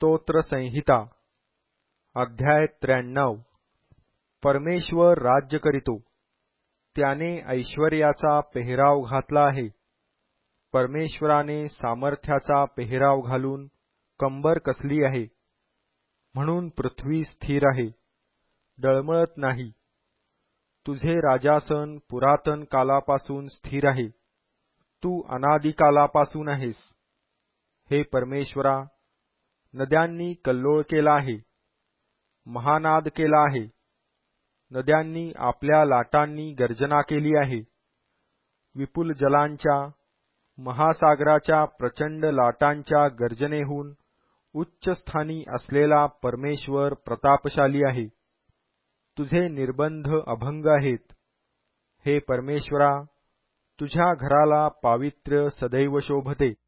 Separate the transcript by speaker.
Speaker 1: स्तोत्र संहिता अध्याय 93 परमेश्वर राज्य करीतो, त्याने ऐश्वर्याचा पेहराव घातला आहे. परमेश्वराने सामर्थ्याचा पेहराव घालून कंबर कसली आहे. म्हणून पृथ्वी स्थिर आहे, डळमळत नाही. तुझे राजासन पुरातन कालापासून स्थिर आहे, तू अनादी कालापासून आहेस. हे परमेश्वरा, नद्यांनी कल्लोळ केला आहे, महानाद केला आहे. नद्यांनी आपल्या लाटांनी गर्जना केली आहे. विपुल जलांच्या, महासागराच्या प्रचंड लाटांच्या गर्जनेहून उच्च स्थानी असलेला परमेश्वर प्रतापशाली आहे. तुझे निर्बंध अभंग आहेत. हे परमेश्वरा, तुझ्या घराला पावित्र्य सदैव शोभते.